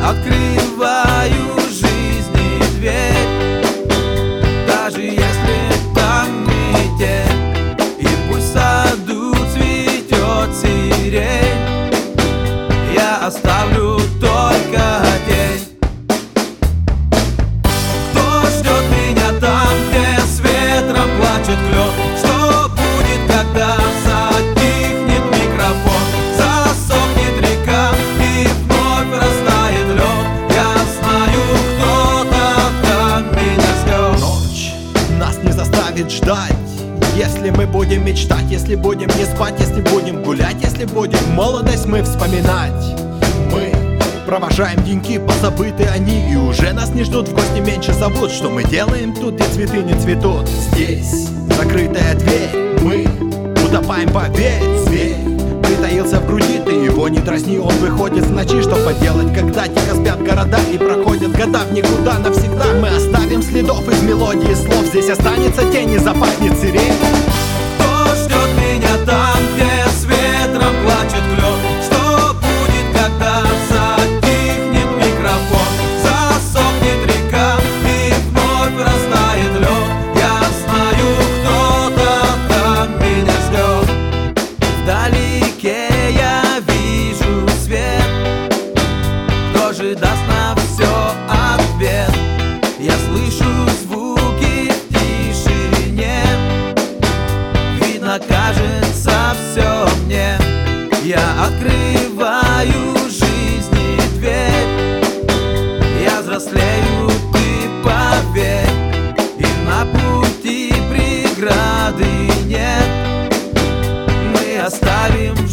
открываю жизни дверь, даже если там метель, и пусть в саду цветет сирень, я оставлю только тень. Кто ждет меня там, где с ветром плачет клен? Что будет, когда затихнет микрофон, засохнет река и вновь растает лед? Я знаю, кто-то там меня ждет. Ночь нас не заставит ждать, если мы будем мечтать, если будем не спать, если будем гулять, если будем молодость мы вспоминать. Мы провожаем деньки, позабыты они, и уже нас не ждут, в гости меньше зовут. Что мы делаем тут, где цветы не цветут? Здесь закрытая дверь, мы утопаем, поверь. Зверь притаился в груди, ты его не дразни, он выходит в ночи. Что поделать, когда тихо спят города и проходят года в никуда навсегда? Мы оставим следов из мелодии слов, здесь останется тень и запахнет сирень. Кто ждет меня там, где с ветром плачет клен? Что будет, когда затихнет микрофон, засохнет река и вновь растает лед? Я знаю, кто-то там меня ждет. Вдалеке я вижу свет, кто же даст на все ответ? Я слышу звуки в тишине, видно, кажется, все мне. Я открываю жизни дверь, я взрослею, ты поверь, и на пути преграды нет. Мы оставим